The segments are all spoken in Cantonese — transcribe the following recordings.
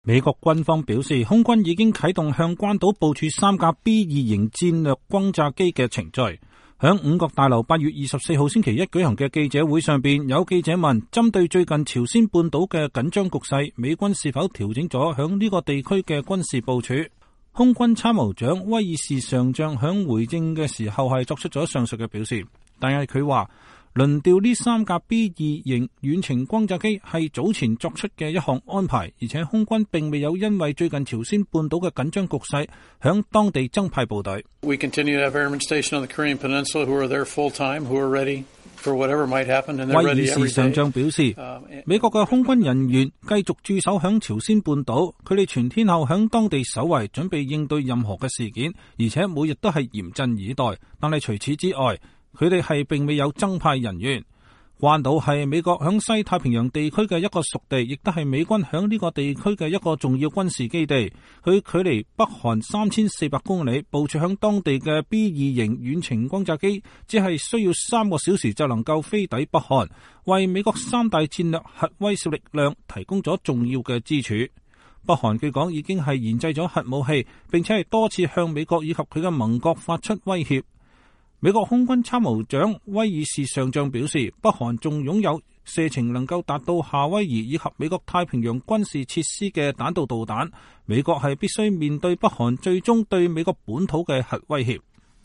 美國軍方表示，空軍已經啟動向關島部署3架 B-2 型戰略轟炸機嘅程序。響五角大樓8月24號星期一舉行嘅記者會上邊，有記者問，針對最近朝鮮半島嘅緊張局勢，美軍是否調整咗響呢個地區嘅軍事部署？空軍參謀長威爾士上將響回應嘅時候係作出咗上述嘅表示，但係佢話輪調呢3架 B-2 型遠程轟炸機係早前作出嘅一項安排，而且空軍並未有因為最近朝鮮半島嘅緊張局勢響當地增派部隊。 We continue to have airmen stationed on the Korean Peninsula who are there full time, who are ready for whatever might happen, and they're ready every day. 威爾士上將表示，美國嘅空軍人員繼續駐守響朝鮮半島，佢哋全天候響當地守衛，準備應對任何嘅事件，而且每日都係嚴陣以待。但係除此之外，佢哋係並未有增派人員。關島係美國響西太平洋地區嘅一個屬地，亦都係美軍響呢個地區嘅一個重要軍事基地。佢距離北韓3400公里，部署響當地嘅 B-2 型遠程轟炸機只係需要3個小時就能夠飛抵北韓，為美國3大戰略核威懾力量提供咗重要嘅支柱。北韓據講已經係研製咗核武器，並且係多次向美國以及佢嘅盟國發出威脅。美國空軍參謀長威爾士上將表示，北韓仲擁有射程能夠達到夏威夷以及美國太平洋軍事設施嘅彈道導彈。美國係必須面對北韓最終對美國本土嘅核威脅。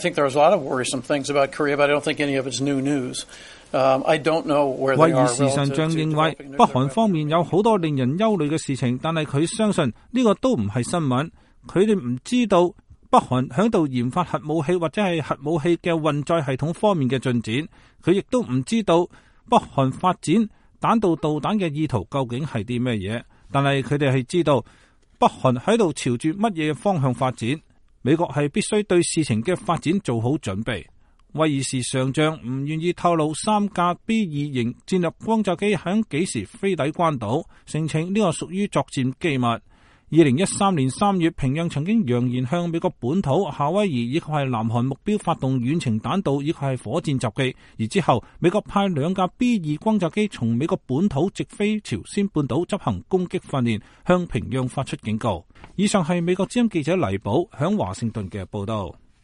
威爾士上將認為，北韓方面有好多令人憂慮嘅事情，但係佢相信呢個都唔係新聞。佢哋唔知道北韓響度研發核武器或者係核武器嘅運載系統方面嘅進展，佢亦都唔知道北韓發展彈道導彈嘅意圖究竟係啲咩嘢，但係佢哋係知道北韓喺度朝住乜嘢方向發展，美國係必須對事情嘅發展做好準備。威爾士上將唔願意透露3架 B-2 型戰略轟炸機響幾時飛抵關島，聲稱呢個屬於作戰機密。2013年3月，平壤曾經揚言向美國本土、夏威夷以及係南韓目標發動遠程彈道以及係火箭襲擊，而之後美國派2架 B-2 轟炸機從美國本土直飛朝鮮半島執行攻擊訓練，向平壤發出警告。以上係美國之音記者黎寶響華盛頓嘅報道。